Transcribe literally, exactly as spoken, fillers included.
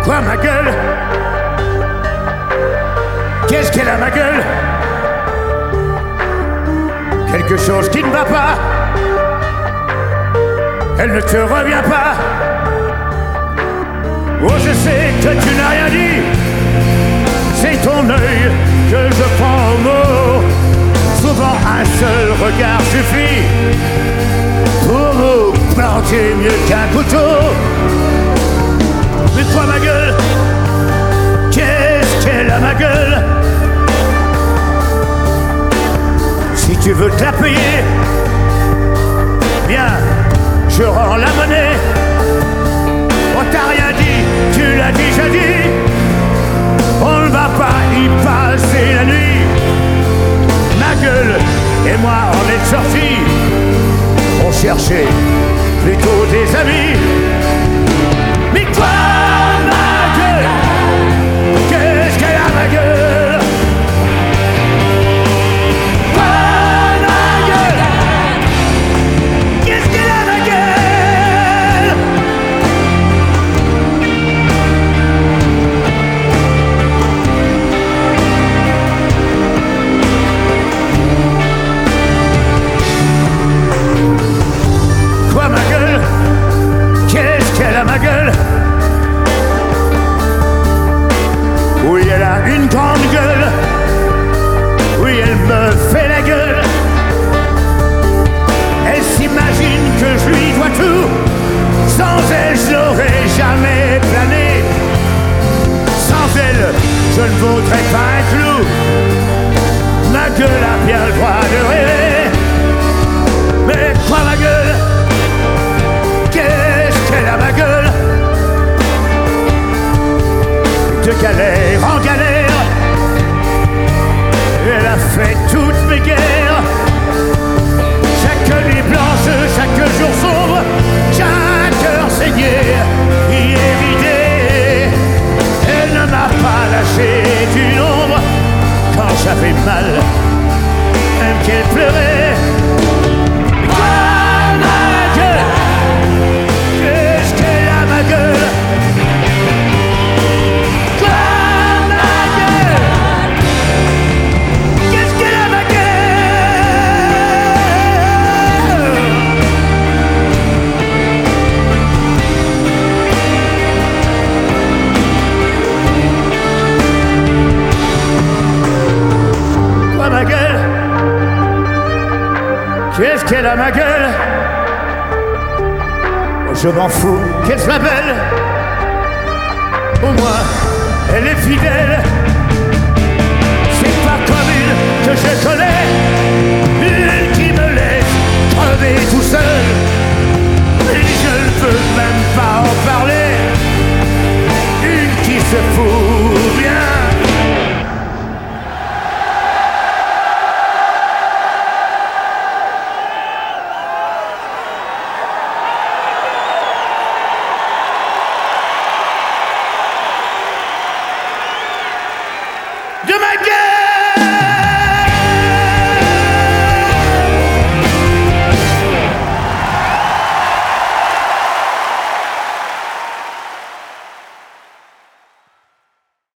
Quoi ma gueule? Qu'est-ce qu'elle a ma gueule? Quelque chose qui ne va pas. Elle ne te revient pas. Oh, je sais que tu n'as rien dit. C'est ton œil que je prends au mot. Souvent un seul regard suffit pour vous planter mieux qu'un couteau. Mais toi ma gueule, qu'est-ce qu'elle a ma gueule? Si tu veux te la payer, bien, je rends la monnaie. On t'a rien dit, tu l'as déjà dit. On ne va pas y passer la nuit. Ma gueule et moi on est sortis. On cherchait plutôt des amis. Mais toi ma gueule, qu'est-ce qu'elle a ma gueule? Toi ma gueule, qu'est-ce qu'elle a ma gueule? Quoi ma gueule? Qu'est-ce qu'elle a ma gueule? Oui, elle a une grande gueule. Oui, elle me fait la gueule. Elle s'imagine que je lui dois tout. Sans elle, je n'aurais jamais plané. Sans elle, je ne vaudrais pas un clou. Ma gueule a bien le droit de rêver. Mais quoi ma gueule? Qu'est-ce qu'elle a ma gueule? De galère en galère, elle a fait toutes mes guerres. Chaque nuit blanche, chaque jour sombre, chaque heure saignée, hier ridée. Elle ne m'a pas lâché d'une ombre quand j'avais mal, même qu'elle pleurait. Quoi ma gueule? Qu'est-ce qu'elle a ma gueule? Qu'est-ce qu'elle a ma gueule? Oh, je m'en fous qu'elle soit belle. Au moins, elle est fidèle. C'est pas comme une que je connais, une qui me laisse crever tout seul. Et je ne veux même pas en parler. Une qui se fout bien. De ma gueule!